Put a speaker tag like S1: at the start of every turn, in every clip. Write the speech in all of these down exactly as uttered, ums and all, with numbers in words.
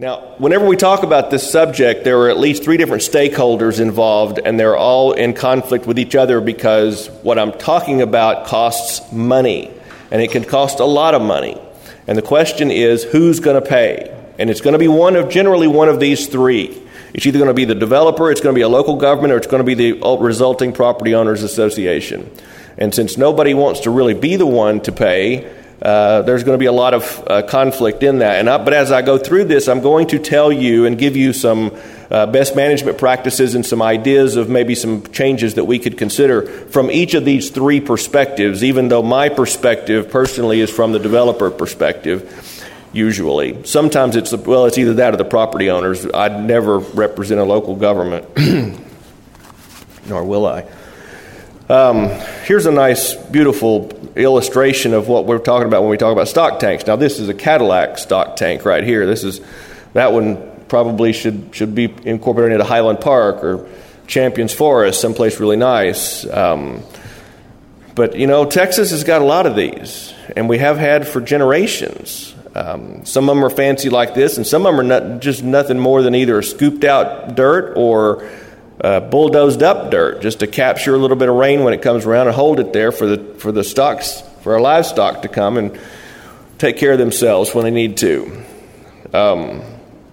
S1: Now, whenever we talk about this subject, there are at least three different stakeholders involved, and they're all in conflict with each other because what I'm talking about costs money, and it can cost a lot of money. And the question is, who's going to pay? And it's going to be one of generally one of these three. It's either going to be the developer, it's going to be a local government, or it's going to be the resulting property owners association. And since nobody wants to really be the one to pay, Uh, there's going to be a lot of uh, conflict in that. And I, but as I go through this, I'm going to tell you and give you some uh, best management practices and some ideas of maybe some changes that we could consider from each of these three perspectives, even though my perspective personally is from the developer perspective, usually. Sometimes it's, well, it's either that or the property owners. I'd never represent a local government, nor will I. Um, here's a nice, beautiful illustration of what we're talking about when we talk about stock tanks. Now, this is a Cadillac stock tank right here. This is that one probably should should be incorporated into Highland Park or Champions Forest, someplace really nice. Um, but you know, Texas has got a lot of these, and we have had for generations. Um, some of them are fancy like this, and some of them are not, just nothing more than either scooped out dirt or Uh, bulldozed up dirt, just to capture a little bit of rain when it comes around and hold it there for the for the stocks, for our livestock to come and take care of themselves when they need to. Um,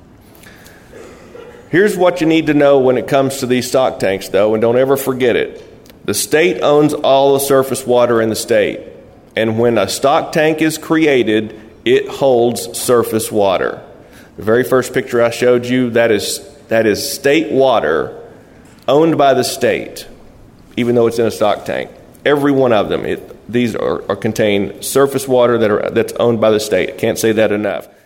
S1: here's what you need to know when it comes to these stock tanks, though, and don't ever forget it. The state owns all the surface water in the state, and when a stock tank is created, it holds surface water. The very first picture I showed you, that is that is state water owned by the state, even though it's in a stock tank. Every one of them, it, these are, are contain surface water that are that's owned by the state. Can't say that enough.